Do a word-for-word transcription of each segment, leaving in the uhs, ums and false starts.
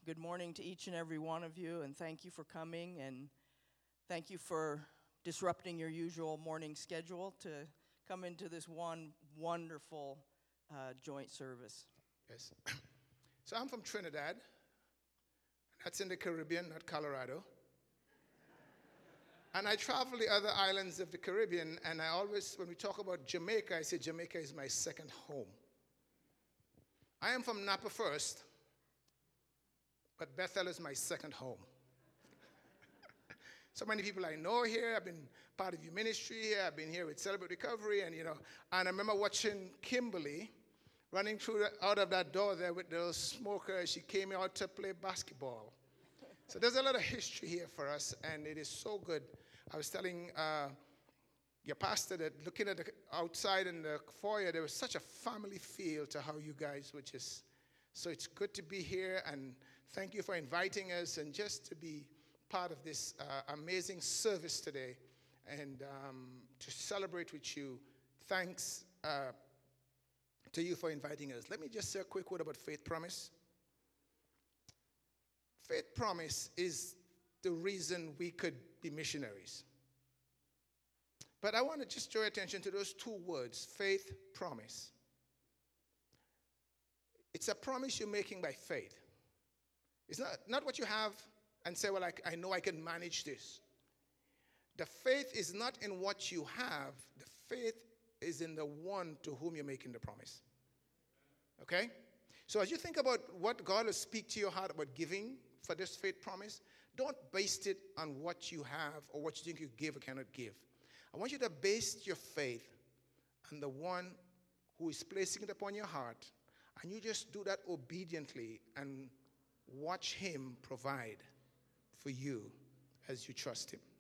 Good morning to each and every one of you, and thank you for coming, and thank you for disrupting your usual morning schedule to come into this one wonderful uh, joint service. Yes. So I'm from Trinidad. That's in the Caribbean, not Colorado. And I travel the other islands of the Caribbean, and I always, when we talk about Jamaica, I say Jamaica is my second home. I am from Napa first, but Bethel is my second home. So many people I know here. I've been part of your ministry here. I've been here with Celebrate Recovery, and you know, and I remember watching Kimberly running through the, out of that door there with those smokers. She came out to play basketball. So there's a lot of history here for us, and it is so good. I was telling uh, your pastor that looking at the outside in the foyer, there was such a family feel to how you guys were just. So it's good to be here, and thank you for inviting us and just to be part of this uh, amazing service today and um, to celebrate with you. Thanks uh, to you for inviting us. Let me just say a quick word about Faith Promise. Faith Promise is the reason we could be missionaries. But I want to just draw attention to those two words, faith, promise. It's a promise you're making by faith. It's not, not what you have and say, well, I, I know I can manage this. The faith is not in what you have. The faith is in the one to whom you're making the promise. Okay? So as you think about what God will speak to your heart about giving for this faith promise, don't base it on what you have or what you think you give or cannot give. I want you to base your faith on the one who is placing it upon your heart, and you just do that obediently and watch him provide for you as you trust him.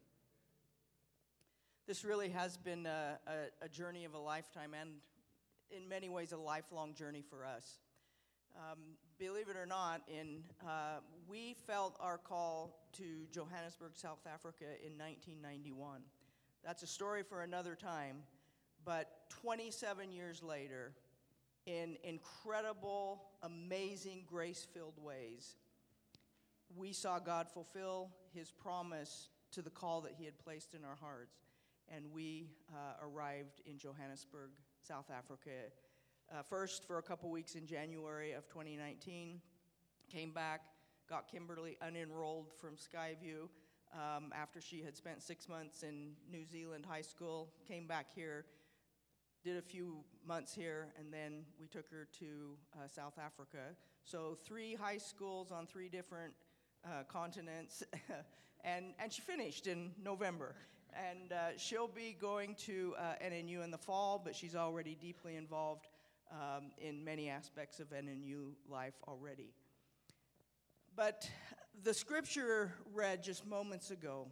This really has been a, a, a journey of a lifetime, and in many ways a lifelong journey for us. Um, believe it or not, in uh, we felt our call to Johannesburg, South Africa in nineteen ninety-one. That's a story for another time, but twenty-seven years later, in incredible, amazing, grace-filled ways, we saw God fulfill his promise to the call that he had placed in our hearts, and we uh, arrived in Johannesburg, South Africa, uh, first for a couple weeks in January of twenty nineteen, came back, got Kimberly unenrolled from Skyview um, after she had spent six months in New Zealand high school, came back here, did a few months here, and then we took her to uh, South Africa. So three high schools on three different uh, continents, and, and she finished in November. And uh, she'll be going to uh, N N U in the fall, but she's already deeply involved um, in many aspects of N N U life already. But the scripture read just moments ago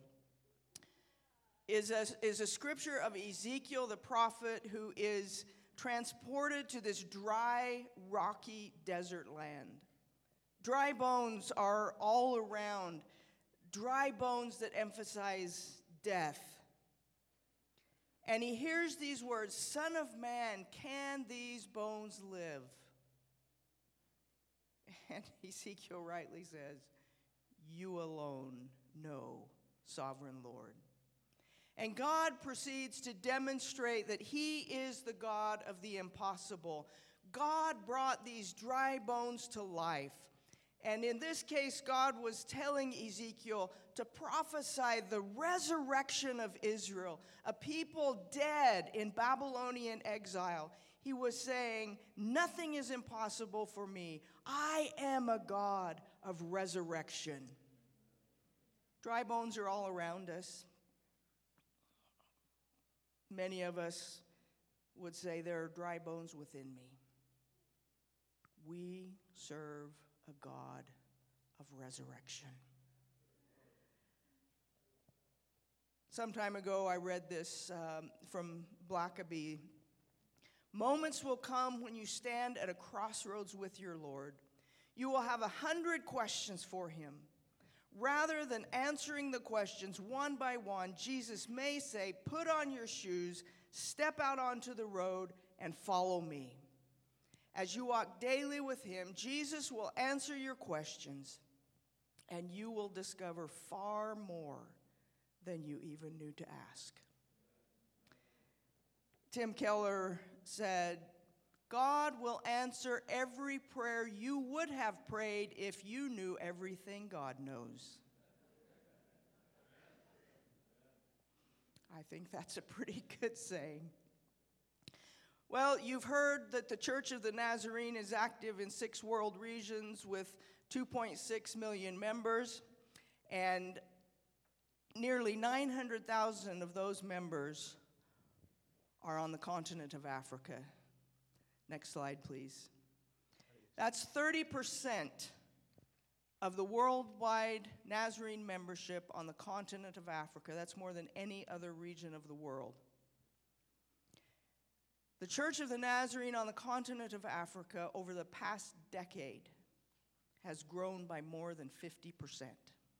is a, is a scripture of Ezekiel the prophet who is transported to this dry, rocky desert land. Dry bones are all around, dry bones that emphasize death. And he hears these words, "Son of man, can these bones live?" And Ezekiel rightly says, "You alone know, sovereign Lord." And God proceeds to demonstrate that he is the God of the impossible. God brought these dry bones to life. And in this case, God was telling Ezekiel to prophesy the resurrection of Israel, a people dead in Babylonian exile. He was saying, nothing is impossible for me. I am a God of resurrection. Dry bones are all around us. Many of us would say there are dry bones within me. We serve a God of resurrection. Some time ago, I read this um, from Blackaby. Moments will come when you stand at a crossroads with your Lord. You will have a hundred questions for him. Rather than answering the questions one by one, Jesus may say, "Put on your shoes, step out onto the road, and follow me." As you walk daily with him, Jesus will answer your questions. and you will discover far more than you even knew to ask. Tim Keller said, God will answer every prayer you would have prayed if you knew everything God knows. I think that's a pretty good saying. Well, you've heard that the Church of the Nazarene is active in six world regions with two point six million members, and nearly nine hundred thousand of those members are on the continent of Africa. Next slide, please. That's thirty percent of the worldwide Nazarene membership on the continent of Africa. That's more than any other region of the world. The Church of the Nazarene on the continent of Africa over the past decade has grown by more than fifty percent.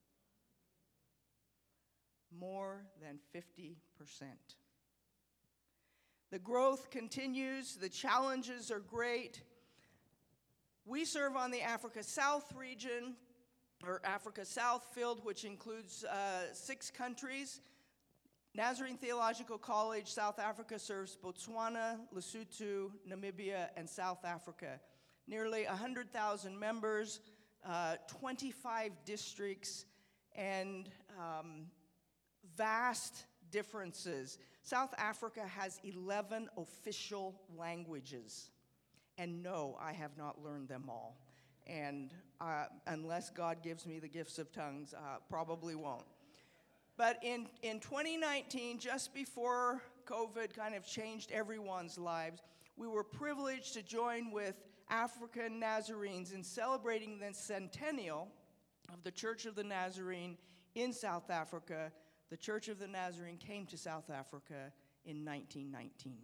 More than fifty percent. The growth continues. The challenges are great. We serve on the Africa South region, or Africa South field, which includes uh, six countries. Nazarene Theological College, South Africa, serves Botswana, Lesotho, Namibia, and South Africa. Nearly one hundred thousand members, uh, twenty-five districts, and um, vast differences. South Africa has eleven official languages. And no, I have not learned them all. And uh, unless God gives me the gifts of tongues, uh, probably won't. But in, in twenty nineteen, just before COVID kind of changed everyone's lives, we were privileged to join with African Nazarenes in celebrating the centennial of the Church of the Nazarene in South Africa. The Church of the Nazarene came to South Africa in nineteen nineteen.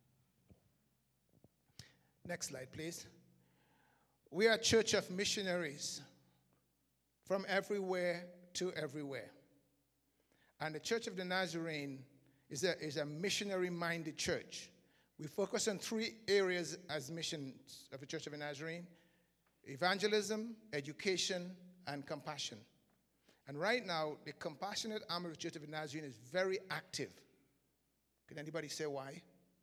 Next slide, please. We are a church of missionaries from everywhere to everywhere. And the Church of the Nazarene is a, is a missionary-minded church. We focus on three areas as missions of the Church of the Nazarene: evangelism, education, and compassion. And right now, the compassionate arm of the Church of the Nazarene is very active. Can anybody say why?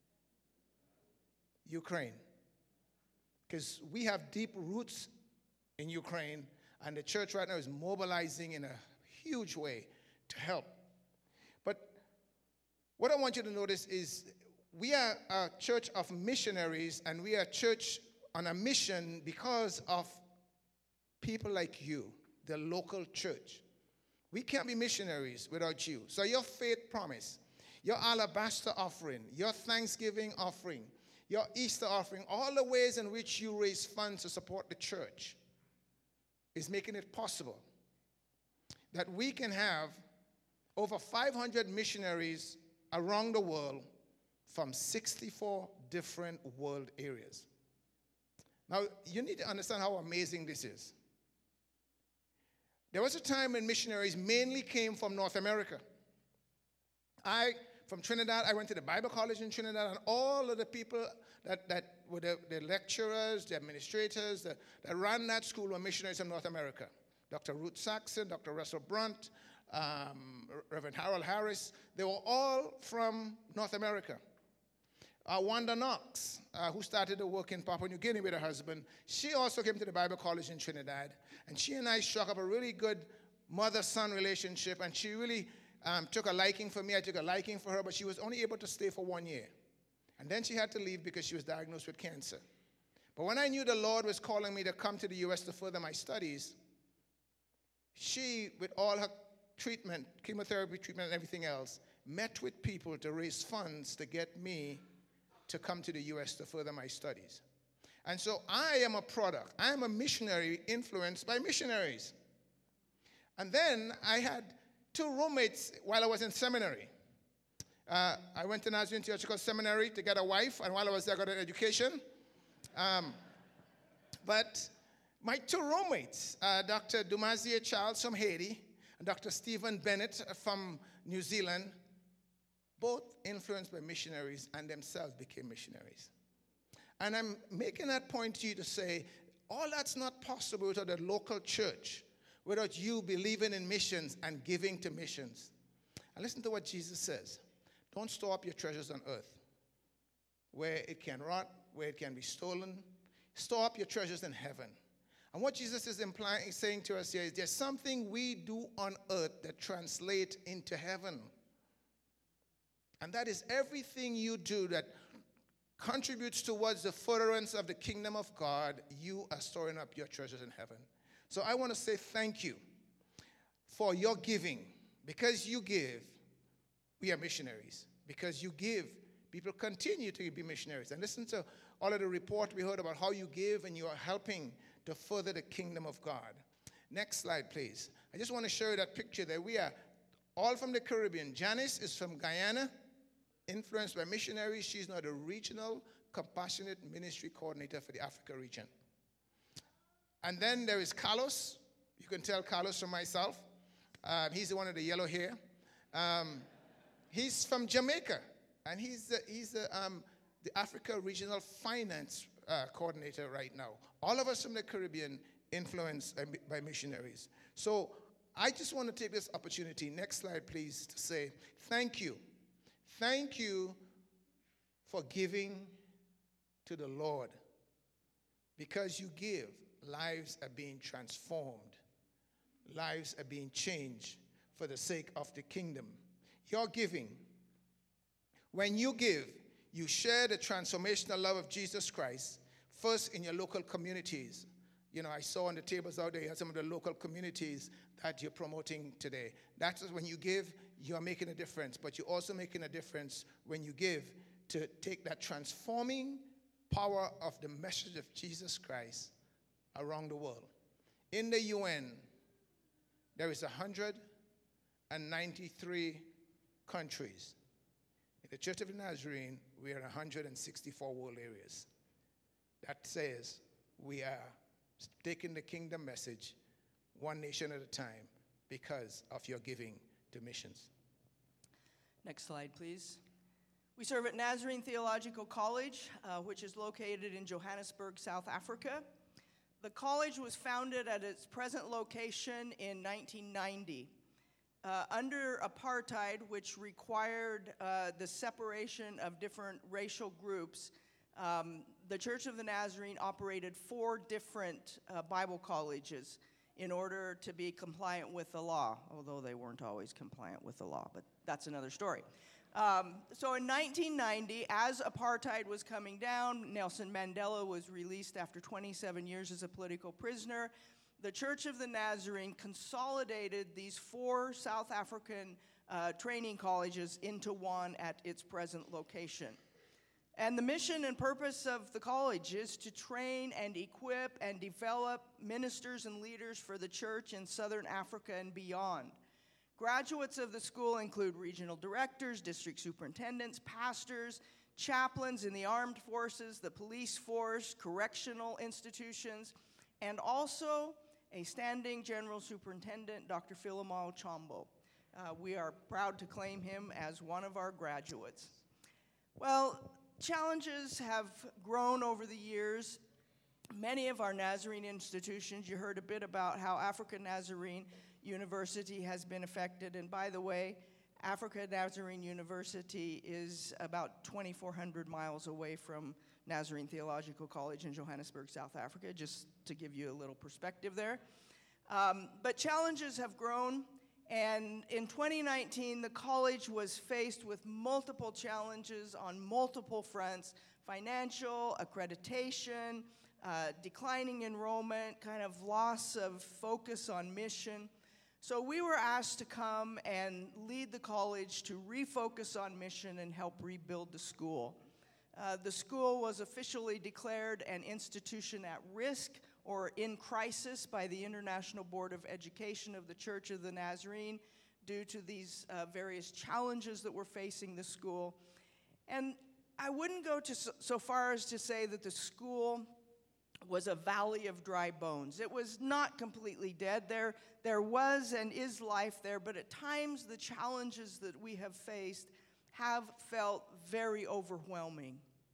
Ukraine. Because we have deep roots in Ukraine, and the church right now is mobilizing in a huge way to help. But what I want you to notice is we are a church of missionaries, and we are a church on a mission because of people like you, the local church. We can't be missionaries without you. So your faith promise, your alabaster offering, your Thanksgiving offering, your Easter offering, all the ways in which you raise funds to support the church is making it possible that we can have over five hundred missionaries around the world from sixty-four different world areas. Now, you need to understand how amazing this is. There was a time when missionaries mainly came from North America. I, from Trinidad, I went to the Bible college in Trinidad, and all of the people that, that were the, the lecturers, the administrators that, that ran that school were missionaries from North America. Doctor Ruth Saxon, Doctor Russell Brunt, um, Reverend Harold Harris, they were all from North America. Uh, Wanda Knox, uh, who started to work in Papua New Guinea with her husband, she also came to the Bible college in Trinidad, and she and I struck up a really good mother-son relationship, and she really um, took a liking for me. I took a liking for her, but she was only able to stay for one year. And then she had to leave because she was diagnosed with cancer. But when I knew the Lord was calling me to come to the U S to further my studies, she, with all her treatment, chemotherapy treatment and everything else, met with people to raise funds to get me to come to the U S to further my studies. And so I am a product. I am a missionary influenced by missionaries. And then I had two roommates while I was in seminary. Uh, I went to Nazarene Theological Seminary to get a wife, and while I was there, I got an education. Um, but my two roommates, uh, Doctor Dumazier Charles from Haiti and Doctor Stephen Bennett from New Zealand, both influenced by missionaries and themselves became missionaries. And I'm making that point to you to say, all that's not possible without the local church, without you believing in missions and giving to missions. And listen to what Jesus says. Don't store up your treasures on earth, where it can rot, where it can be stolen. Store up your treasures in heaven. And what Jesus is implying, saying to us here is there's something we do on earth that translates into heaven. And that is everything you do that contributes towards the furtherance of the kingdom of God, you are storing up your treasures in heaven. So I want to say thank you for your giving. Because you give, we are missionaries. Because you give, people continue to be missionaries. And listen to all of the report we heard about how you give and you are helping to further the kingdom of God. Next slide, please. I just want to show you that picture there. We are all from the Caribbean. Janice is from Guyana, influenced by missionaries. She's now the regional compassionate ministry coordinator for the Africa region. And then there is Carlos. You can tell Carlos from myself. Um, he's the one with the yellow hair. Um, he's from Jamaica, and he's the, he's the, um, the Africa regional finance uh, coordinator right now. All of us from the Caribbean influenced by missionaries. So I just want to take this opportunity, next slide please, to say thank you. Thank you for giving to the Lord. Because you give, lives are being transformed. Lives are being changed for the sake of the kingdom. Your giving, when you give, you share the transformational love of Jesus Christ, first in your local communities. You know, I saw on the tables out there some of the local communities that you're promoting today. That's when you give, you're making a difference. But you're also making a difference when you give to take that transforming power of the message of Jesus Christ around the world. In the U N, there is one hundred ninety-three countries. In the Church of the Nazarene, we are in one hundred sixty-four world areas. That says we are taking the kingdom message one nation at a time because of your giving to missions. Next slide, please. We serve at Nazarene Theological College, uh, which is located in Johannesburg, South Africa. The college was founded at its present location in nineteen ninety. Uh, under apartheid, which required uh, the separation of different racial groups, um, the Church of the Nazarene operated four different uh, Bible colleges in order to be compliant with the law, although they weren't always compliant with the law, but that's another story. Um, so in nineteen ninety, as apartheid was coming down, Nelson Mandela was released after twenty-seven years as a political prisoner. The Church of the Nazarene consolidated these four South African uh, training colleges into one at its present location. And the mission and purpose of the college is to train and equip and develop ministers and leaders for the church in Southern Africa and beyond. Graduates of the school include regional directors, district superintendents, pastors, chaplains in the armed forces, the police force, correctional institutions, and also a standing general superintendent, Doctor Philemon Chombo. Uh, we are proud to claim him as one of our graduates. Well, challenges have grown over the years. Many of our Nazarene institutions, you heard a bit about how Africa Nazarene University has been affected. And by the way, Africa Nazarene University is about twenty-four hundred miles away from Nazarene Theological College in Johannesburg, South Africa, just to give you a little perspective there. Um, but challenges have grown, and in twenty nineteen, the college was faced with multiple challenges on multiple fronts: financial, accreditation, uh, declining enrollment, kind of loss of focus on mission. So we were asked to come and lead the college to refocus on mission and help rebuild the school. Uh, the school was officially declared an institution at risk or in crisis by the International Board of Education of the Church of the Nazarene due to these uh, various challenges that were facing the school. And I wouldn't go to so, so far as to say that the school was a valley of dry bones. It was not completely dead. There, there was and is life there, but at times the challenges that we have faced have felt very overwhelming.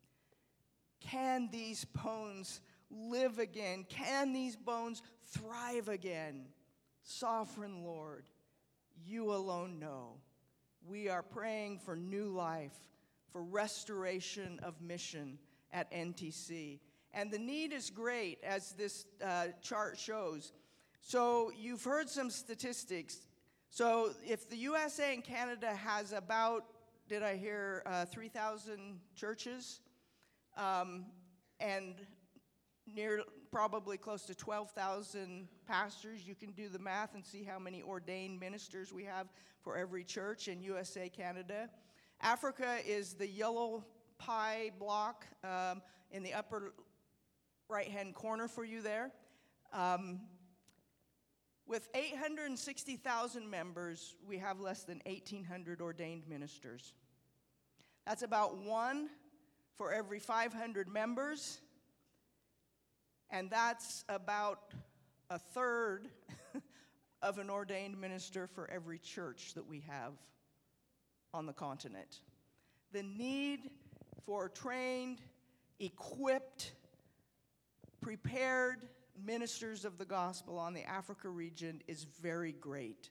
Can these bones live again? Can these bones thrive again? Sovereign Lord, you alone know. We are praying for new life, for restoration of mission at N T C. And the need is great, as this uh, chart shows. So you've heard some statistics. So if the U S A and Canada has about, did I hear, uh, three thousand churches, um, and near probably close to twelve thousand pastors, you can do the math and see how many ordained ministers we have for every church in U S A, Canada. Africa is the yellow pie block um, in the upper right-hand corner for you there. Um, with eight hundred sixty thousand members, we have less than eighteen hundred ordained ministers. That's about one for every five hundred members, and that's about a third of an ordained minister for every church that we have on the continent. The need for trained, equipped, prepared ministers of the gospel on the Africa region is very great.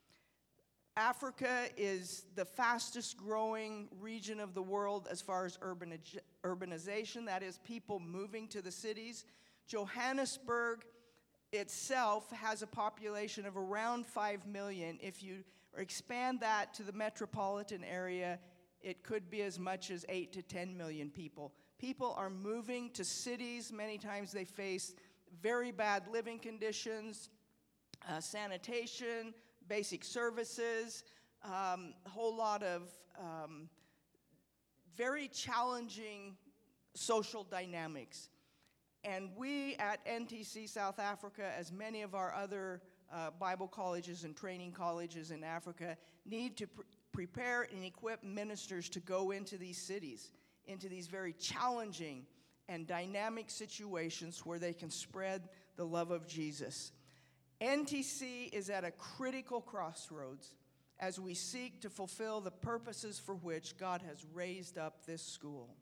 Africa is the fastest growing region of the world as far as urbaniz- urbanization, that is, people moving to the cities. Johannesburg itself has a population of around five million. If you expand that to the metropolitan area, it could be as much as eight to ten million people. People are moving to cities. Many times they face very bad living conditions, uh, sanitation, basic services, um, a whole lot of um, very challenging social dynamics. And we at N T C South Africa, as many of our other uh, Bible colleges and training colleges in Africa, need to pre- prepare and equip ministers to go into these cities, into these very challenging and dynamic situations where they can spread the love of Jesus. N T C is at a critical crossroads as we seek to fulfill the purposes for which God has raised up this school.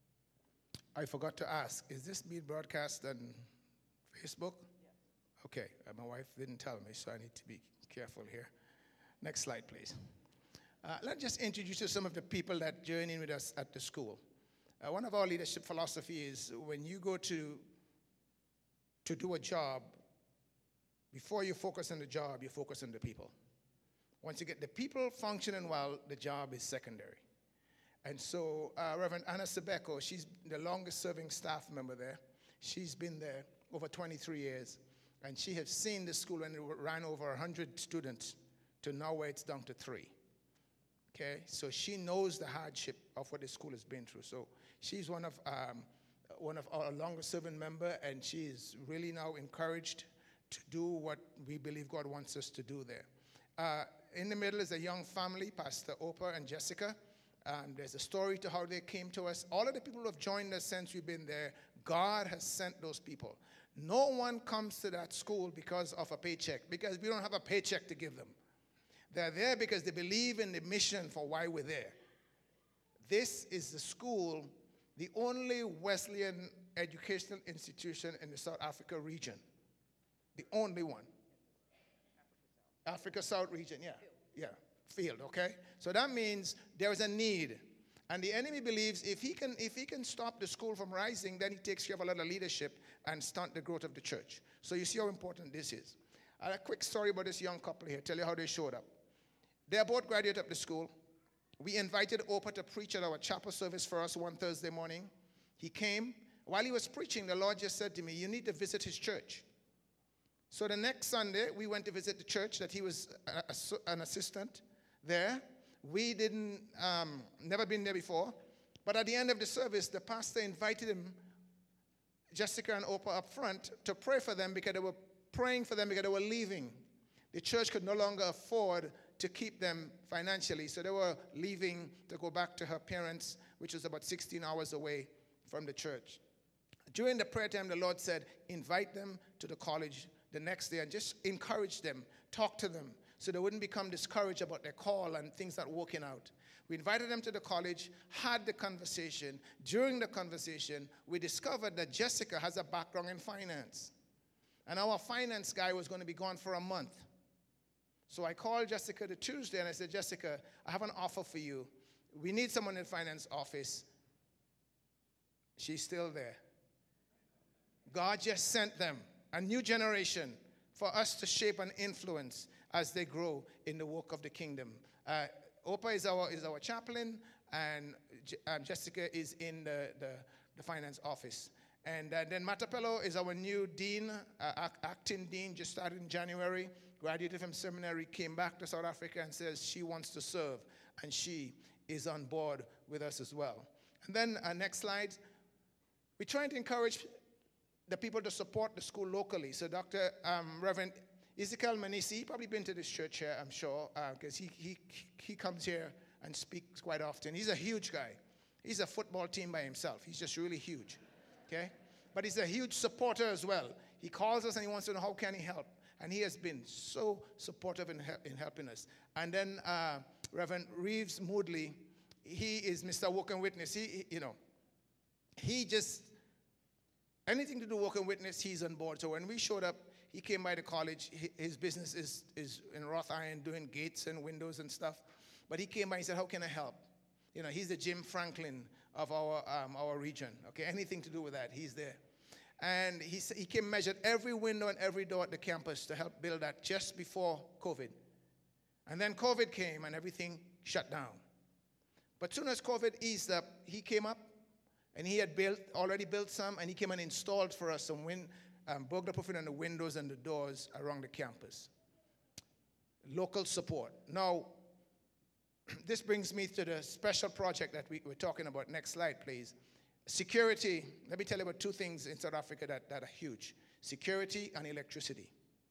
I forgot to ask, is this being broadcast on Facebook? Yes. Okay, uh, my wife didn't tell me, so I need to be careful here. Next slide, please. Uh, let's just introduce you to some of the people that join in with us at the school. Uh, one of our leadership philosophy is when you go to, to do a job, before you focus on the job, you focus on the people. Once you get the people functioning well, the job is secondary. And so uh, Reverend Anna Sebeko, she's the longest serving staff member there. She's been there over twenty-three years. And she has seen the school when it ran over one hundred students to now where it's down to three. Okay, so she knows the hardship of what the school has been through. So she's one of um, one of our longest serving member, and she is really now encouraged to do what we believe God wants us to do there. Uh, in the middle is a young family, Pastor Oprah and Jessica. Um, there's a story to how they came to us. All of the people who have joined us since we've been there, God has sent those people. No one comes to that school because of a paycheck, because we don't have a paycheck to give them. They're there because they believe in the mission for why we're there. This is the school, the only Wesleyan educational institution in the South Africa region. The only one. Africa South region, yeah. Yeah, field, okay? So that means there is a need. And the enemy believes if he can if he can stop the school from rising, then he takes care of a lot of leadership and stunt the growth of the church. So you see how important this is. Uh, a quick story about this young couple here, tell you how they showed up. They are both graduates of the school. We invited Oprah to preach at our chapel service for us one Thursday morning. He came. While he was preaching, the Lord just said to me, you need to visit his church. So the next Sunday, we went to visit the church that he was a, a, an assistant there. We didn't, um, never been there before. But at the end of the service, the pastor invited him, Jessica and Oprah up front, to pray for them because they were praying for them because they were leaving. The church could no longer afford to keep them financially. So they were leaving to go back to her parents, which was about sixteen hours away from the church. During the prayer time, the Lord said, invite them to the college the next day and just encourage them, talk to them, so they wouldn't become discouraged about their call and things not working out. We invited them to the college, had the conversation. During the conversation, we discovered that Jessica has a background in finance. And our finance guy was going to be gone for a month. So I called Jessica the Tuesday and I said, Jessica, I have an offer for you. We need someone in the finance office. She's still there. God just sent them, a new generation, for us to shape and influence as they grow in the work of the kingdom. Uh, Opa is our, is our chaplain, and Je- um, Jessica is in the, the, the finance office. And uh, then Matapello is our new dean, uh, act- acting dean, just started in January, graduated from seminary, came back to South Africa and says she wants to serve, and she is on board with us as well. And then uh, next slide, we're trying to encourage the people to support the school locally. So Doctor Um, Reverend Ezekiel Manisi, probably been to this church here, I'm sure, because uh, he, he, he comes here and speaks quite often. He's a huge guy. He's a football team by himself. He's just really huge, okay? But he's a huge supporter as well. He calls us and he wants to know how can he help. And he has been so supportive in, hel- in helping us. And then uh, Reverend Reeves Moodley, he is Mister Walk and Witness. He, he, you know, he just, anything to do Walk and Witness, he's on board. So when we showed up, he came by the college. He, his business is, is in wrought iron, doing gates and windows and stuff. But he came by and said, how can I help? You know, he's the Jim Franklin of our, um, our region. Okay, anything to do with that, he's there. And he, he came measured every window and every door at the campus to help build that just before COVID. And then COVID came and everything shut down. But soon as COVID eased up, he came up and he had built, already built some, and he came and installed for us some wind, um, burglar-proofing on the windows and the doors around the campus. Local support. Now, this brings me to the special project that we, we're talking about. Next slide, please. Security. Let me tell you about two things in South Africa that, that are huge. Security and electricity.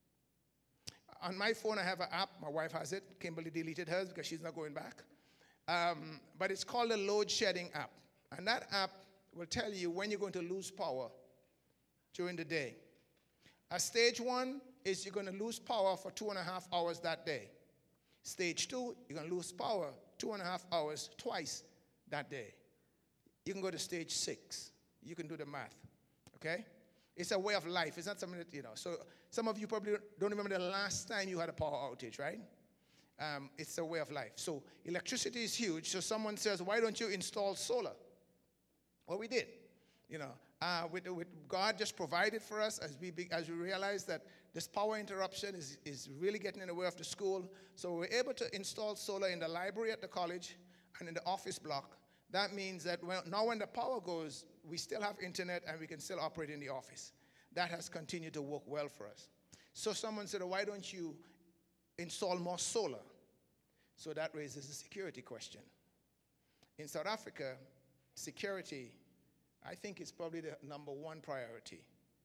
On my phone, I have an app. My wife has it. Kimberly deleted hers because she's not going back. Um, but it's called the load shedding app. And that app will tell you when you're going to lose power during the day. A stage one is you're going to lose power for two and a half hours that day. Stage two, you're going to lose power two and a half hours twice that day. You can go to stage six. You can do the math, okay? It's a way of life. It's not something that, you know. So some of you probably don't remember the last time you had a power outage, right? Um, it's a way of life. So electricity is huge. So someone says, why don't you install solar? Well, we did. You know, uh, with, with God just provided for us as we be, as we realized that this power interruption is, is really getting in the way of the school. So we were able to install solar in the library at the college and in the office block. That means that when, now when the power goes, we still have internet and we can still operate in the office. That has continued to work well for us. So someone said, why don't you install more solar? So that raises a security question. In South Africa, security, I think, is probably the number one priority.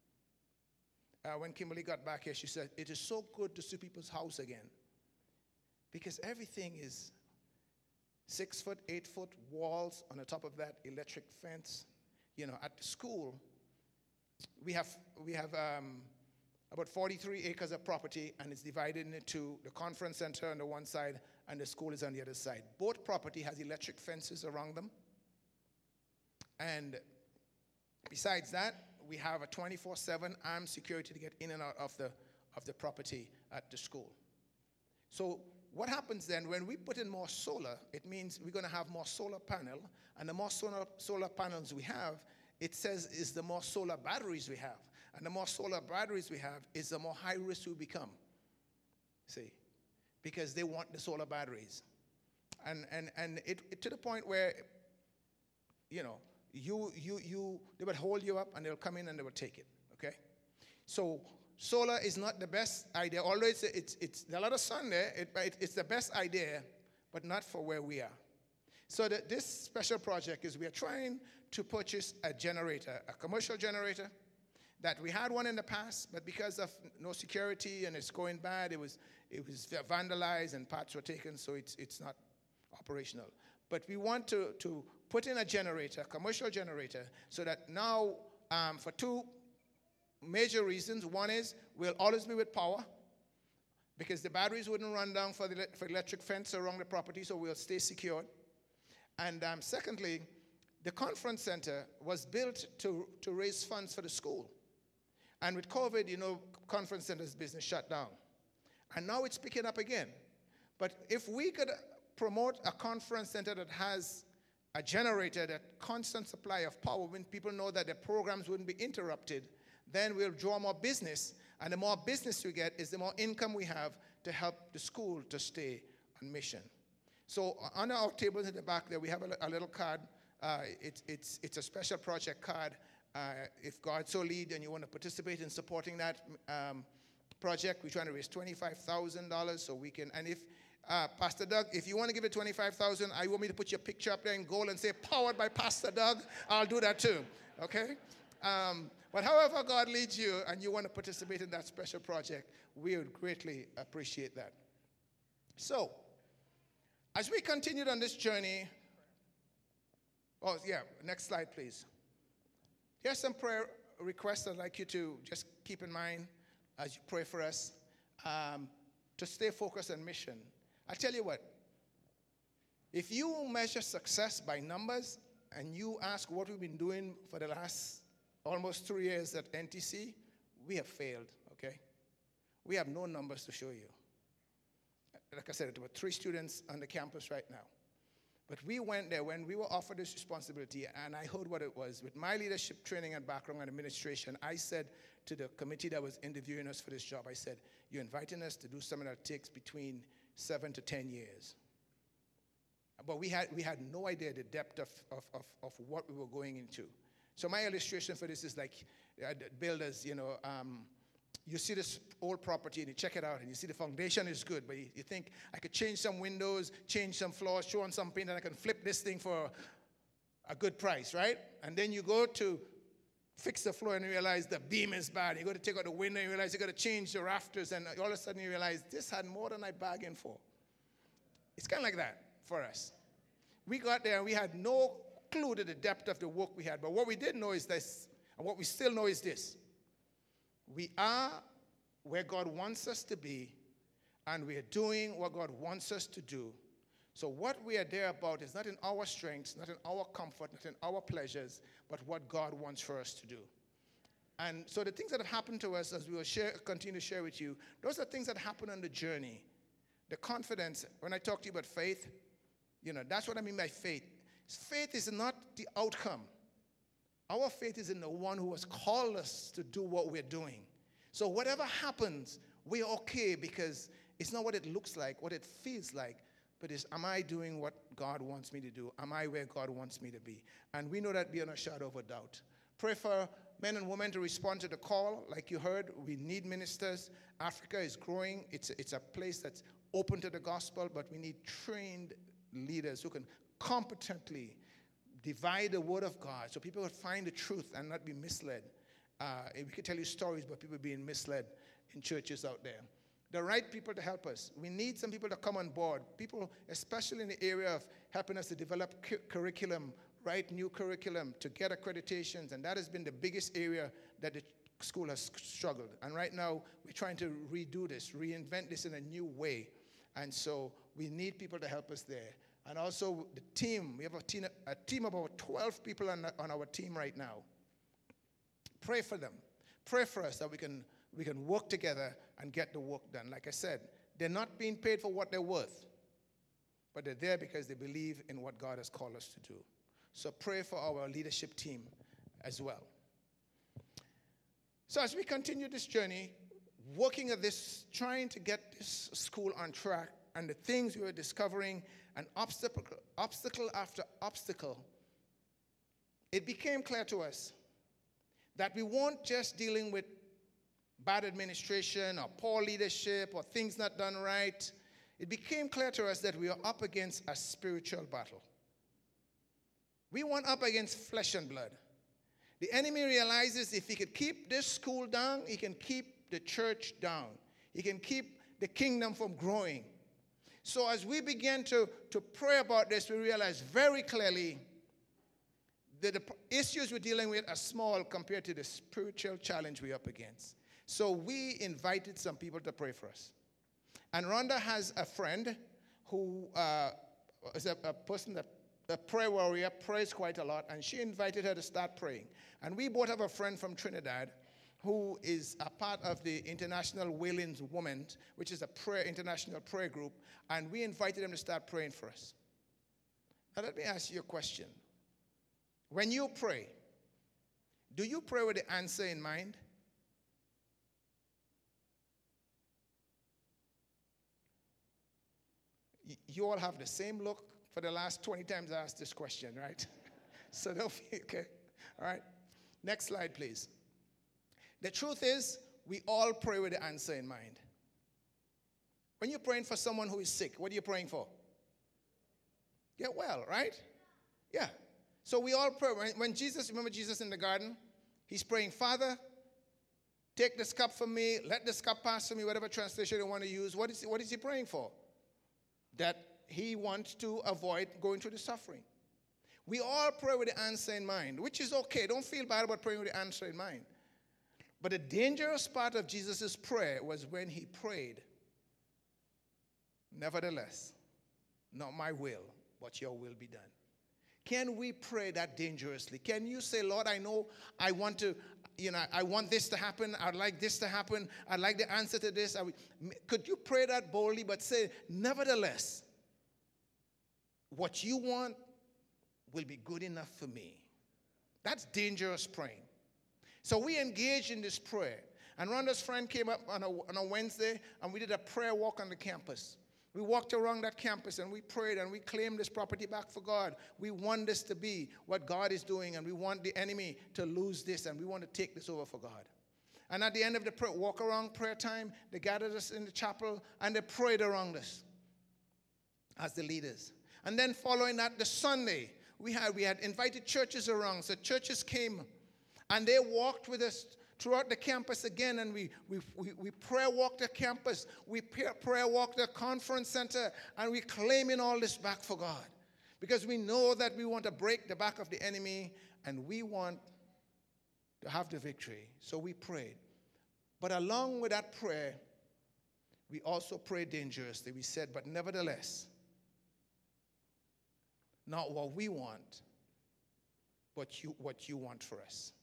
Uh, when Kimberly got back here, she said, it is so good to see people's house again. Because everything is six foot, eight foot walls, on the top of that electric fence. You know, at the school, we have, we have um, about forty-three acres of property, and it's divided into the conference center on the one side, and the school is on the other side. Both property has electric fences around them. And besides that, we have a twenty-four seven armed security to get in and out of the, of the property at the school. So what happens then, when we put in more solar, it means we're going to have more solar panel, and the more solar, solar panels we have, it says is the more solar batteries we have. And the more solar batteries we have is the more high risk we become. See? Because they want the solar batteries. And, and, and it, it to the point where, you know, you, you, you, they will hold you up and they'll come in and they will take it, okay? So solar is not the best idea. Although it's, it's, it's a lot of sun there, it, it, it's the best idea, but not for where we are. So the, this special project is we are trying to purchase a generator, a commercial generator, that we had one in the past, but because of no security and it's going bad, it was, it was vandalized and parts were taken, so it's, it's not operational. But we want to, to put in a generator, a commercial generator, so that now um, for two major reasons. One is we'll always be with power because the batteries wouldn't run down for the for electric fence around the property, so we'll stay secured. And um, secondly, the conference center was built to, to raise funds for the school. And with COVID, you know, conference center's business shut down. And now it's picking up again. But if we could promote a conference center that has a generator, that constant supply of power, when people know that their programs wouldn't be interrupted, then we'll draw more business. And the more business we get is the more income we have to help the school to stay on mission. So on our tables in the back there, we have a, a little card. Uh, it, it's, it's a special project card. Uh, if God so lead and you want to participate in supporting that um, project, we're trying to raise twenty-five thousand dollars so we can, and if, uh, Pastor Doug, if you want to give it twenty-five thousand dollars, I want me to put your picture up there in gold and say, powered by Pastor Doug, I'll do that too, okay? Um, but however God leads you and you want to participate in that special project, we would greatly appreciate that. So, as we continued on this journey, oh yeah, next slide please. Here's some prayer requests I'd like you to just keep in mind as you pray for us, um, to stay focused on mission. I tell you what, if you measure success by numbers and you ask what we've been doing for the last almost three years at N T C, we have failed, okay? We have no numbers to show you. Like I said, there were three students on the campus right now. But we went there when we were offered this responsibility, and I heard what it was. With my leadership training and background in administration, I said to the committee that was interviewing us for this job, I said, you're inviting us to do something that takes between seven to ten years. But we had, we had no idea the depth of, of, of, of what we were going into. So my illustration for this is like uh, builders, you know, um, you see this old property and you check it out and you see the foundation is good, but you, you think I could change some windows, change some floors, show on some paint, and I can flip this thing for a good price, right? And then you go to fix the floor and you realize the beam is bad. You go to take out the window and you realize you got to change the rafters, and all of a sudden you realize this had more than I bargained for. It's kind of like that for us. We got there and we had no clue to the depth of the work we had, but what we did know is this, and what we still know is this. We are where God wants us to be, and we are doing what God wants us to do. So what we are there about is not in our strengths, not in our comfort, not in our pleasures, but what God wants for us to do. And so the things that have happened to us, as we will share, continue to share with you, those are things that happen on the journey. The confidence, when I talk to you about faith, you know, that's what I mean by faith. Faith is not the outcome. Our faith is in the one who has called us to do what we're doing. So whatever happens, we're okay, because it's not what it looks like, what it feels like, but it's, am I doing what God wants me to do? Am I where God wants me to be? And we know that beyond a shadow of a doubt. Pray for men and women to respond to the call. Like you heard, we need ministers. Africa is growing. It's, it's a place that's open to the gospel, but we need trained leaders who can competently divide the word of God so people would find the truth and not be misled. Uh, we could tell you stories about people being misled in churches out there. The right people to help us. We need some people to come on board. People, especially in the area of helping us to develop cu- curriculum, write new curriculum, to get accreditations, and that has been the biggest area that the school has struggled. And right now, we're trying to redo this, reinvent this in a new way. And so we need people to help us there. And also the team, we have a team, a team of about twelve people on, on our team right now. Pray for them. Pray for us that we can, we can work together and get the work done. Like I said, they're not being paid for what they're worth, but they're there because they believe in what God has called us to do. So pray for our leadership team as well. So as we continue this journey, working at this, trying to get this school on track, and the things we were discovering, and obstacle, obstacle after obstacle, it became clear to us that we weren't just dealing with bad administration or poor leadership or things not done right. It became clear to us that we are up against a spiritual battle. We weren't up against flesh and blood. The enemy realizes if he could keep this school down, he can keep the church down. He can keep the kingdom from growing. So as we began to, to pray about this, we realized very clearly that the issues we're dealing with are small compared to the spiritual challenge we're up against. So we invited some people to pray for us. And Rhonda has a friend who uh, is a, a person that, a prayer warrior, prays quite a lot, and she invited her to start praying. And we both have a friend from Trinidad who is a part of the International Wailing Women, which is a prayer, international prayer group, and we invited them to start praying for us. Now let me ask you a question. When you pray, do you pray with the answer in mind? You all have the same look for the last twenty times I asked this question, right? So don't feel, okay, all right. Next slide, please. The truth is, we all pray with the answer in mind. When you're praying for someone who is sick, what are you praying for? Get well, right? Yeah. So we all pray. When, when Jesus, remember Jesus in the garden? He's praying, Father, take this cup from me. Let this cup pass from me, whatever translation you want to use. What is, what is he praying for? That he wants to avoid going through the suffering. We all pray with the answer in mind, which is okay. Don't feel bad about praying with the answer in mind. But the dangerous part of Jesus' prayer was when he prayed, nevertheless, not my will, but your will be done. Can we pray that dangerously? Can you say, Lord, I know I want to, you know, I want this to happen. I'd like this to happen. I'd like the answer to this. I would, could you pray that boldly, but say, nevertheless, what you want will be good enough for me. That's dangerous praying. So we engaged in this prayer. And Rhonda's friend came up on a, on a Wednesday, and we did a prayer walk on the campus. We walked around that campus, and we prayed, and we claimed this property back for God. We want this to be what God is doing, and we want the enemy to lose this, and we want to take this over for God. And at the end of the prayer, walk around prayer time, they gathered us in the chapel, and they prayed around us as the leaders. And then following that, the Sunday, we had, we had invited churches around. So churches came, and they walked with us throughout the campus again, and we we we, we prayer walked the campus, we prayer, prayer walked the conference center, and we claiming all this back for God. Because we know that we want to break the back of the enemy, and we want to have the victory. So we prayed. But along with that prayer, we also prayed dangerously. We said, but nevertheless, not what we want, but you, what you want for us.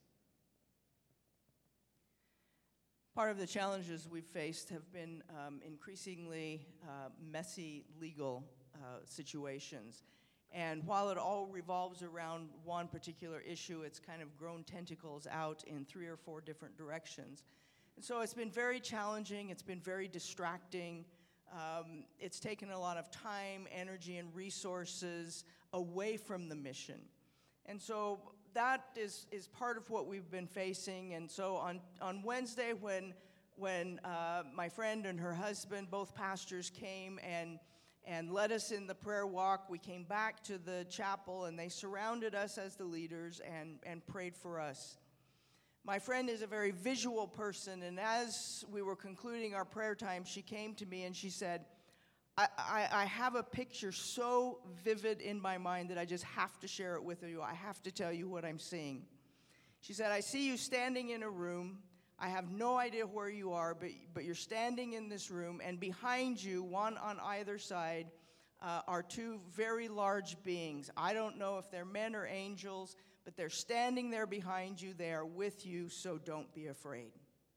Part of the challenges we've faced have been um, increasingly uh, messy legal uh, situations. And while it all revolves around one particular issue, it's kind of grown tentacles out in three or four different directions. And so it's been very challenging, it's been very distracting. Um, it's taken a lot of time, energy, and resources away from the mission. And so that is, is part of what we've been facing. And so on, on Wednesday, when, when uh, my friend and her husband, both pastors, came and, and led us in the prayer walk, we came back to the chapel, and they surrounded us as the leaders and, and prayed for us. My friend is a very visual person, and as we were concluding our prayer time, she came to me and she said, I, I, I have a picture so vivid in my mind that I just have to share it with you. I have to tell you what I'm seeing. She said, I see you standing in a room. I have no idea where you are, but, but you're standing in this room, and behind you, one on either side, uh, are two very large beings. I don't know if they're men or angels, but they're standing there behind you. They are with you, so don't be afraid.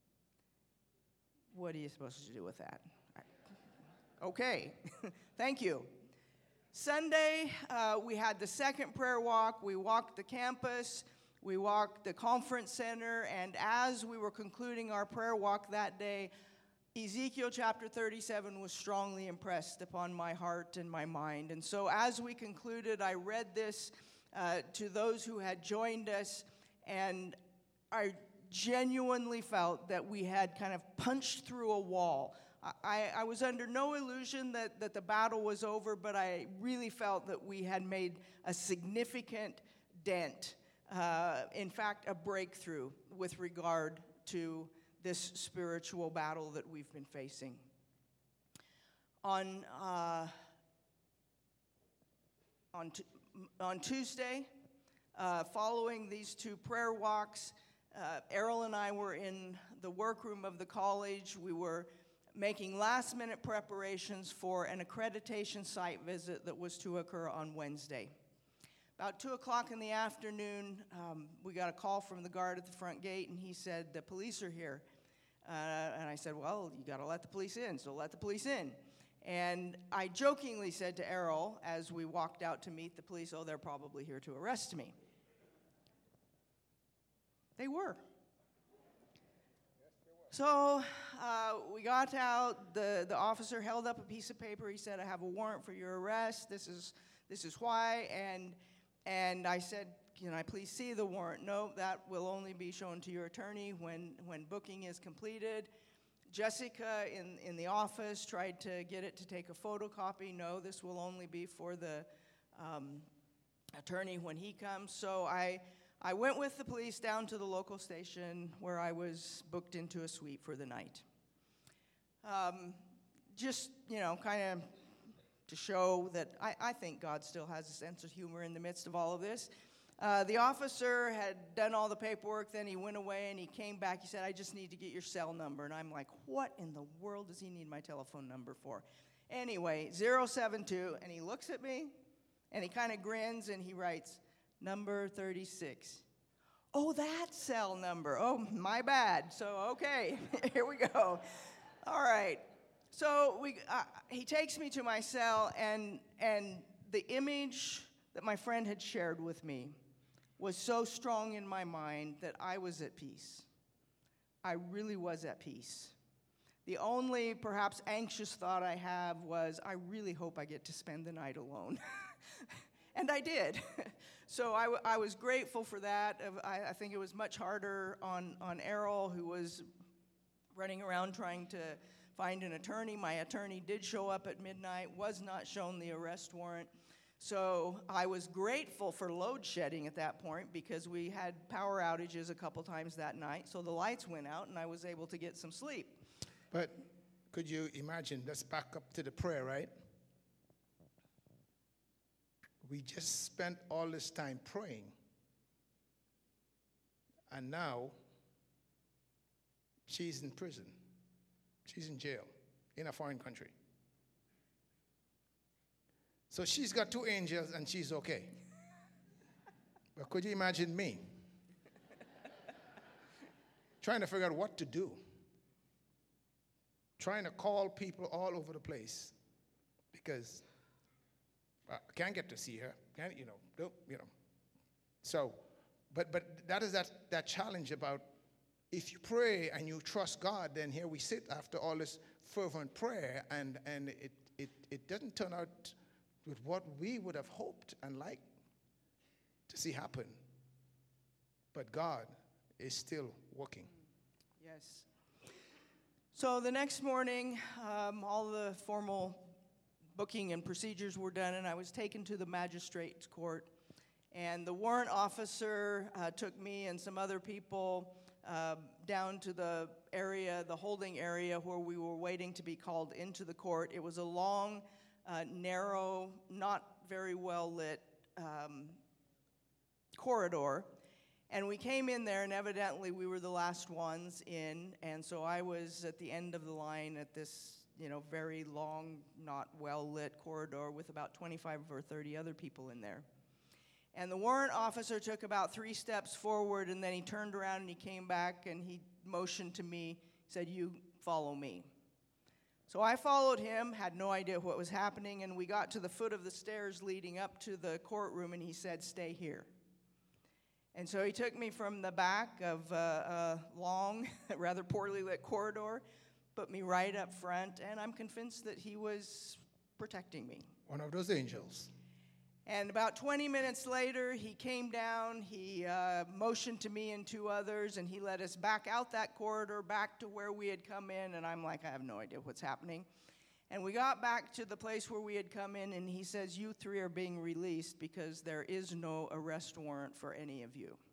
What are you supposed to do with that? Okay, thank you. Sunday, uh, we had the second prayer walk. We walked the campus. We walked the conference center. And as we were concluding our prayer walk that day, Ezekiel chapter thirty-seven was strongly impressed upon my heart and my mind. And so as we concluded, I read this uh, to those who had joined us, and I genuinely felt that we had kind of punched through a wall. I, I was under no illusion that, that the battle was over, but I really felt that we had made a significant dent, uh, in fact, a breakthrough with regard to this spiritual battle that we've been facing. On, uh, on, t- on Tuesday, uh, following these two prayer walks, uh, Errol and I were in the workroom of the college. We were making last-minute preparations for an accreditation site visit that was to occur on Wednesday. About two o'clock in the afternoon, um, we got a call from the guard at the front gate, and he said, the police are here. Uh, and I said, well, you got to let the police in, so let the police in. And I jokingly said to Errol, as we walked out to meet the police, oh, they're probably here to arrest me. They were. So uh, we got out, the, the officer held up a piece of paper. He said, I have a warrant for your arrest. This is, this is why. And, and I said, can I please see the warrant? No, that will only be shown to your attorney when, when booking is completed. Jessica in, in the office tried to get it to take a photocopy. No, this will only be for the um, attorney when he comes. So I, I went with the police down to the local station where I was booked into a suite for the night. Um, just, you know, kind of to show that I, I think God still has a sense of humor in the midst of all of this. Uh, the officer had done all the paperwork, then he went away and he came back. He said, I just need to get your cell number. And I'm like, what in the world does he need my telephone number for? Anyway, zero seven two, and he looks at me and he kind of grins and he writes, number thirty-six. Oh, that cell number. Oh, my bad. So, okay, here we go. All right. So we, uh, he takes me to my cell, and, and the image that my friend had shared with me was so strong in my mind that I was at peace. I really was at peace. The only perhaps anxious thought I have was, I really hope I get to spend the night alone. And I did. So I, w- I was grateful for that. I, I think it was much harder on, on Errol, who was running around trying to find an attorney. My attorney did show up at midnight, was not shown the arrest warrant. So I was grateful for load shedding at that point because we had power outages a couple times that night. So the lights went out and I was able to get some sleep. But could you imagine, let's back up to the prayer, right? We just spent all this time praying. And now she's in prison. She's in jail in a foreign country. So she's got two angels and she's okay. But could you imagine me? Trying to figure out what to do. Trying to call people all over the place because I can't get to see her. Can't, you know, don't, you know. So, but but that is that, that challenge about if you pray and you trust God, then here we sit after all this fervent prayer and, and it, it, it doesn't turn out with what we would have hoped and liked to see happen. But God is still working. Yes. So the next morning, um, all the formal booking and procedures were done, and I was taken to the magistrate's court. And the warrant officer uh, took me and some other people uh, down to the area, the holding area, where we were waiting to be called into the court. It was a long, uh, narrow, not very well lit um, corridor. And we came in there, and evidently we were the last ones in, and so I was at the end of the line at this, you know, very long, not well-lit corridor with about twenty-five or thirty other people in there. And the warrant officer took about three steps forward, and then he turned around and he came back and he motioned to me, said, "You follow me." So I followed him, had no idea what was happening, and we got to the foot of the stairs leading up to the courtroom, and he said, "Stay here." And so he took me from the back of a, a long, rather poorly lit corridor, put me right up front, and I'm convinced that he was protecting me. One of those angels. And about twenty minutes later, he came down, he uh, motioned to me and two others, and he led us back out that corridor, back to where we had come in, and I'm like, I have no idea what's happening. And we got back to the place where we had come in, and he says, "You three are being released because there is no arrest warrant for any of you."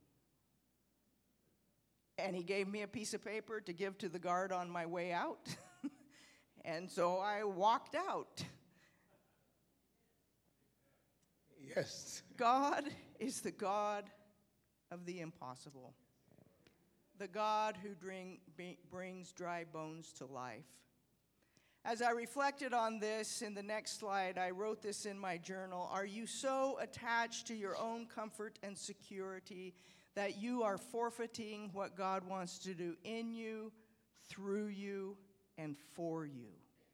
And he gave me a piece of paper to give to the guard on my way out. And so I walked out. Yes. God is the God of the impossible, the God who bring, brings dry bones to life. As I reflected on this in the next slide, I wrote this in my journal. Are you so attached to your own comfort and security that you are forfeiting what God wants to do in you, through you, and for you?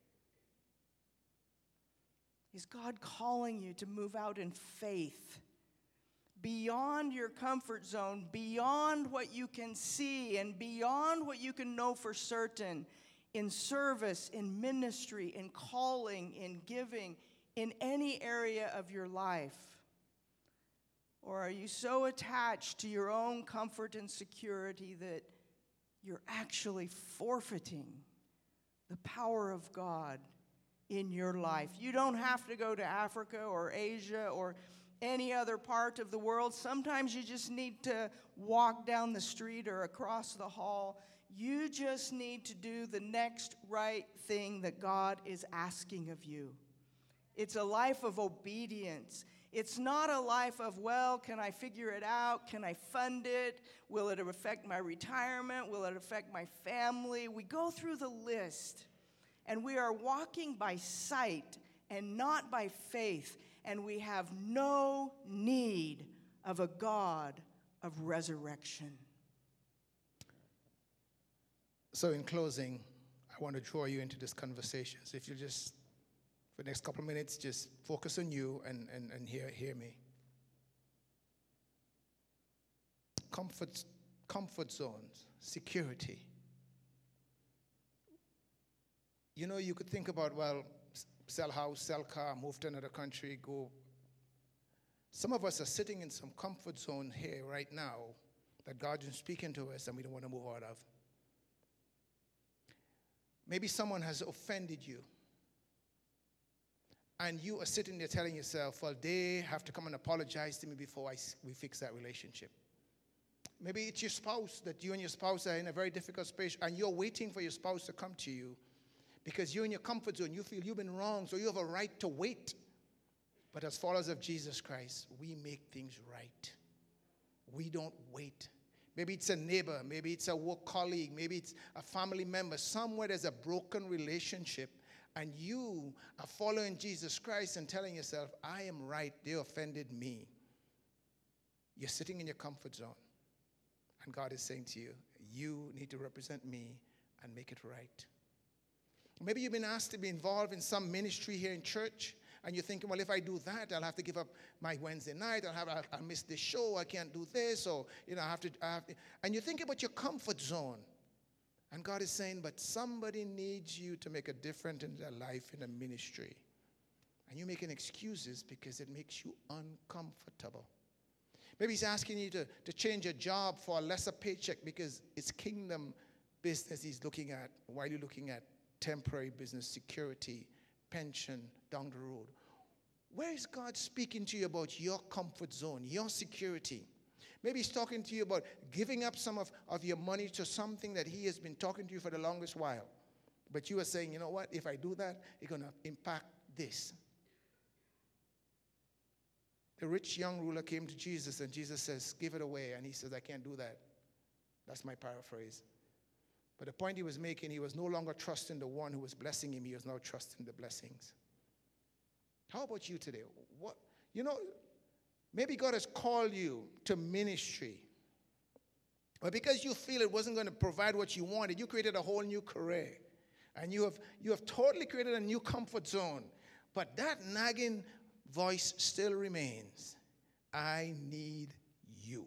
Is God calling you to move out in faith, beyond your comfort zone, beyond what you can see, and beyond what you can know for certain, in service, in ministry, in calling, in giving, in any area of your life? Or are you so attached to your own comfort and security that you're actually forfeiting the power of God in your life? You don't have to go to Africa or Asia or any other part of the world. Sometimes you just need to walk down the street or across the hall. You just need to do the next right thing that God is asking of you. It's a life of obedience. It's not a life of, well, can I figure it out? Can I fund it? Will it affect my retirement? Will it affect my family? We go through the list, and we are walking by sight and not by faith, and we have no need of a God of resurrection. So in closing, I want to draw you into this conversation. So if you just, for the next couple of minutes, just focus on you and, and, and hear, hear me. Comfort, comfort zones, security. You know, you could think about, well, sell house, sell car, move to another country, go. Some of us are sitting in some comfort zone here right now that God is speaking to us and we don't want to move out of. Maybe someone has offended you, and you are sitting there telling yourself, well, they have to come and apologize to me before I, we fix that relationship. Maybe it's your spouse, that you and your spouse are in a very difficult space, and you're waiting for your spouse to come to you because you're in your comfort zone. You feel you've been wrong, so you have a right to wait. But as followers of Jesus Christ, we make things right. We don't wait. Maybe it's a neighbor, maybe it's a work colleague, maybe it's a family member. Somewhere there's a broken relationship, and you are following Jesus Christ and telling yourself, I am right, they offended me. You're sitting in your comfort zone, and God is saying to you, you need to represent me and make it right. Maybe you've been asked to be involved in some ministry here in church, and you're thinking, well, if I do that, I'll have to give up my Wednesday night. I'll have, I'll, I'll miss this show. I can't do this. Or, you know, I have to, I have to. And you think about your comfort zone. And God is saying, but somebody needs you to make a difference in their life in a ministry. And you're making excuses because it makes you uncomfortable. Maybe he's asking you to, to change your job for a lesser paycheck because it's kingdom business he's looking at while you're looking at temporary business, security, pension down the road. Where is God speaking to you about your comfort zone, your security? Maybe he's talking to you about giving up some of, of your money to something that he has been talking to you for the longest while. But you are saying, you know what, if I do that, it's going to impact this. The rich young ruler came to Jesus, and Jesus says, give it away. And he says, I can't do that. That's my paraphrase. But the point he was making, he was no longer trusting the one who was blessing him. He was now trusting the blessings. How about you today? What, you know, maybe God has called you to ministry. But because you feel it wasn't going to provide what you wanted, you created a whole new career. And you have, you have totally created a new comfort zone. But that nagging voice still remains. I need you.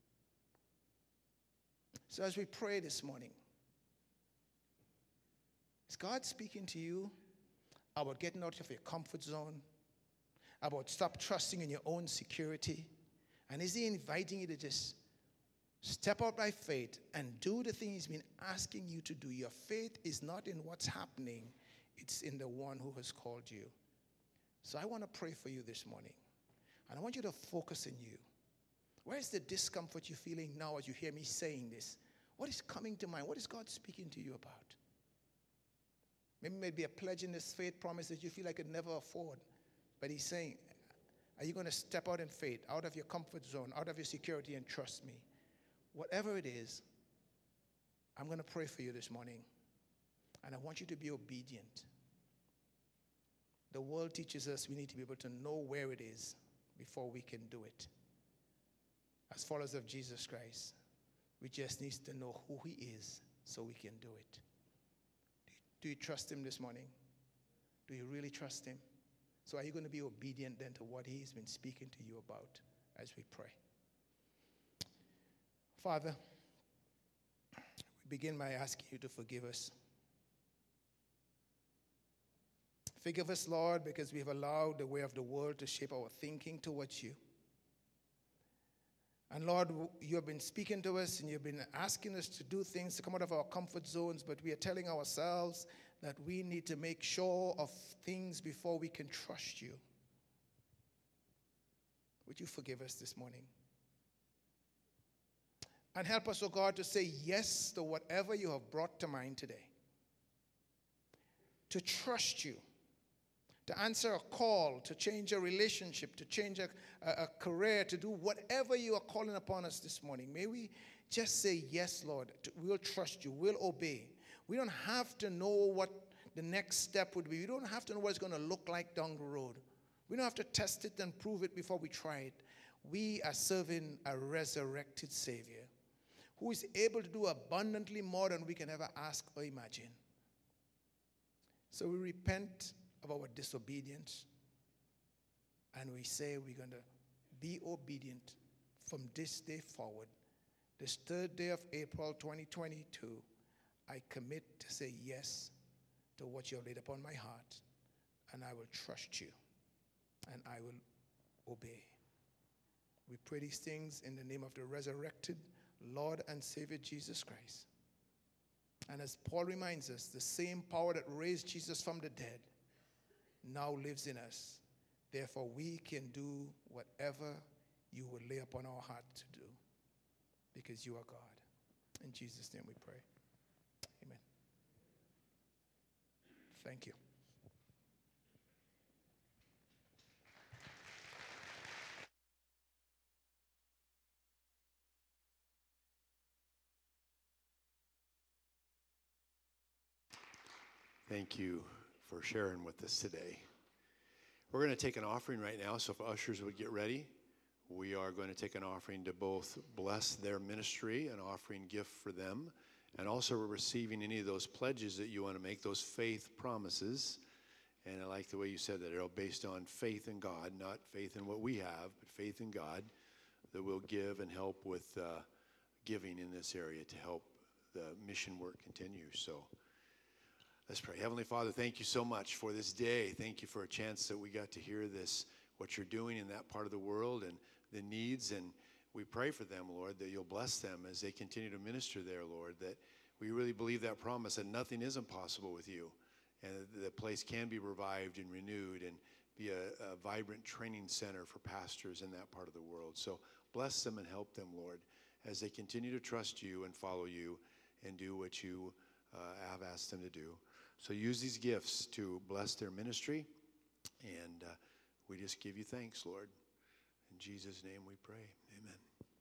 So as we pray this morning, is God speaking to you about getting out of your comfort zone, about stop trusting in your own security? And is he inviting you to just step out by faith and do the thing he's been asking you to do? Your faith is not in what's happening. It's in the one who has called you. So I want to pray for you this morning. And I want you to focus on you. Where is the discomfort you're feeling now as you hear me saying this? What is coming to mind? What is God speaking to you about? Maybe it may be a pledge in this faith promise that you feel like you could never afford. But he's saying, are you going to step out in faith, out of your comfort zone, out of your security, and trust me? Whatever it is, I'm going to pray for you this morning. And I want you to be obedient. the world teaches us we need to be able to know where it is before we can do it. As followers of Jesus Christ, we just need to know who he is so we can do it. Do you, do you trust him this morning? Do you really trust him? So are you going to be obedient then to what he's been speaking to you about as we pray? Father, we begin by asking you to forgive us. Forgive us, Lord, because we have allowed the way of the world to shape our thinking towards you. And Lord, you have been speaking to us and you've been asking us to do things to come out of our comfort zones, but we are telling ourselves that we need to make sure of things before we can trust you. Would you forgive us this morning? And help us, oh God, to say yes to whatever you have brought to mind today. To trust you. To answer a call, to change a relationship, to change a, a, a career, to do whatever you are calling upon us this morning. May we just say, yes, Lord, to, we'll trust you, we'll obey. We don't have to know what the next step would be. We don't have to know what it's going to look like down the road. We don't have to test it and prove it before we try it. We are serving a resurrected Savior who is able to do abundantly more than we can ever ask or imagine. So we repent of our disobedience, and we say we're going to be obedient from this day forward. This third day of April twenty twenty-two, I commit to say yes to what you have laid upon my heart, and I will trust you, and I will obey. We pray these things in the name of the resurrected Lord and Savior Jesus Christ. And as Paul reminds us, the same power that raised Jesus from the dead now lives in us. Therefore, we can do whatever you will lay upon our heart to do, because you are God. In Jesus' name we pray. Amen. Thank you. Thank you for sharing with us today. We're going to take an offering right now, so if ushers would get ready, we are going to take an offering to both bless their ministry, an offering gift for them, and also we're receiving any of those pledges that you want to make, those faith promises. And I like the way you said that, Errol, based on faith in God, not faith in what we have, but faith in God, that we'll give and help with uh, giving in this area to help the mission work continue. So let's pray. Heavenly Father, thank you so much for this day. Thank you for a chance that we got to hear this, what you're doing in that part of the world and the needs. And we pray for them, Lord, that you'll bless them as they continue to minister there, Lord, that we really believe that promise that nothing is impossible with you, and that the place can be revived and renewed and be a, a vibrant training center for pastors in that part of the world. So bless them and help them, Lord, as they continue to trust you and follow you and do what you uh, have asked them to do. So use these gifts to bless their ministry, and uh, we just give you thanks, Lord. In Jesus' name we pray. Amen.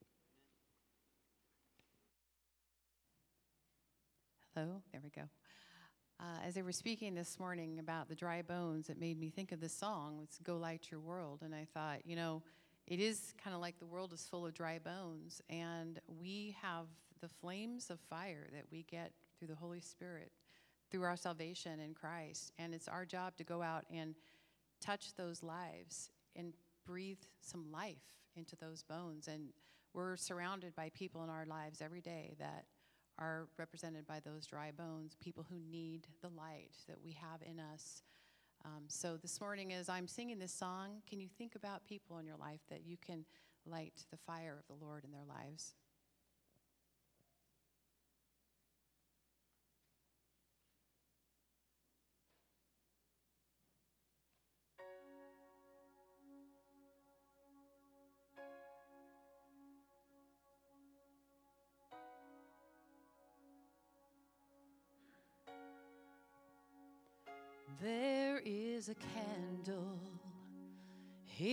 Hello, there we go. Uh, as they were speaking this morning about the dry bones, it made me think of this song. It's Go Light Your World. And I thought, you know, it is kind of like the world is full of dry bones, and we have the flames of fire that we get through the Holy Spirit, through our salvation in Christ. And it's our job to go out and touch those lives and breathe some life into those bones. And we're surrounded by people in our lives every day that are represented by those dry bones, people who need the light that we have in us. Um, so this morning, as I'm singing this song, can you think about people in your life that you can light the fire of the Lord in their lives? There is a candle